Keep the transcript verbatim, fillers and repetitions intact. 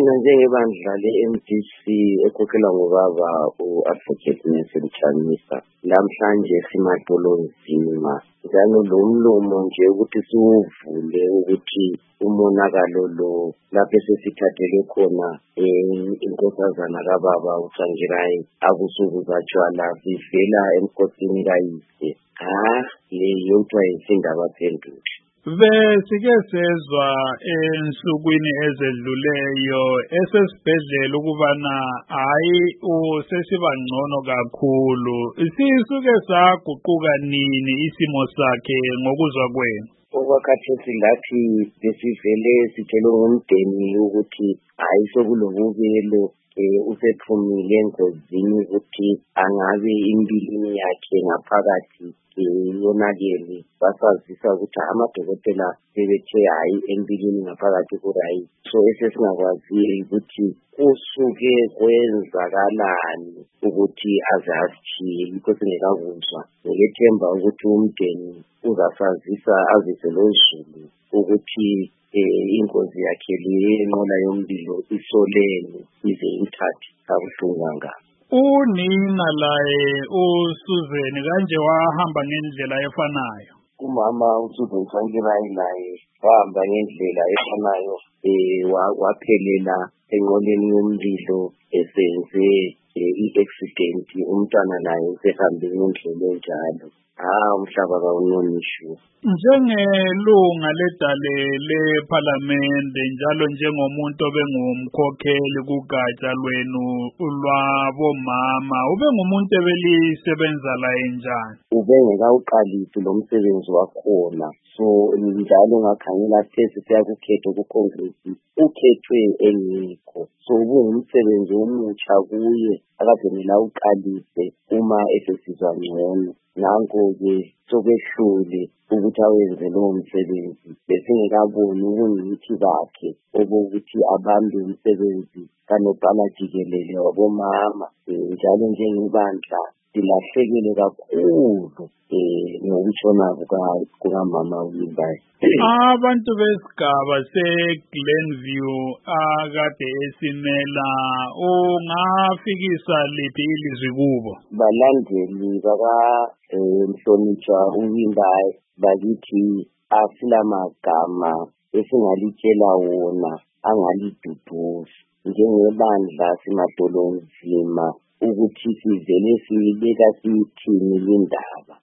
Thina njengebandla le-M D C ekhokhelwa ngobaba u-Advocate Nelson Chamisa, namhlanje simadolonzima njalo lo mlomo nje ukuthi siwuvule ukuthi umonakalo lo lapho sesithathele khona inkosazana kababa uTsvangirai abusuku zatshwala sivela emkhosini kayise. Ha le yotwa isindaba phendulo. Besike sezwa ensukwini ezedluleyo esesibhedlela ukubana hayi usesiba ngcono kakhulu. Sisuke saguquka nini isimo sakhe ngokuzwa kwenu? Okwakhathesi lathi besivele sitshele ngumdeni ukuthi hayi sokulobubelo usephumile engozini ukuthi angabe impilini yakhe ngaphakathi yonakele. Basazisa ukuthi amadokotela sebethe hayi empilini ngaphakathi kurayi. So esesingakwazi ukuthi kusuke kwenzakalani ukuthi aze asithiye yikho singekakuzwa. Ngethemba ukuthi umdeni uzasazisa azise lozulu ukuthi ingozi yakhe lenqola yomlilo isolene ize imthathe kabuhlungu kangaka. Unina laye uSusan kanje wahamba ngendlela efanayo. Umama uSusan Tsvangirai naye wahamba ngendlela efanayo waphelela enqoleni yomlilo esenze i-accident. Umntwana naye usehambe ngendlela enjalo. Ah umhlaba kawunonisho. Njengelunga ledale leParliament njalo njengomuntu obengumkhokheli kugatsha lwenu lwabomama, ubengumuntu ebelisebenza la enjani? Ubengekawuqalisi lo msebenzi wakhona. So njalo ngakhangela sesi siyakukhetha ku-Congress ukhethwe engikho. So ubungumsebenzi omutsha kuye akademela uqalise uma esesizwa ngcono. Nanko-ke sokwehlule ukuthi awenze lowo msebenzi. Besingekaboni ubungcitshi bakhe obokuthi abambe umsebenzi kanobhala jikelele wabomama. Njalo njengebandla silahlekele kakhulu ngokutshona kukamama uLimbayi. Abantu besigaba seGlenview akade esimela ungafikisa liphi ilizwi kubo? Balandeli baka Mhlonitshwa uLimbayi bakithi asilamagama esingalitshela wona angaliduduzi njengebandla simadolonzima ukuthi sivele sibeka siyithini lindaba.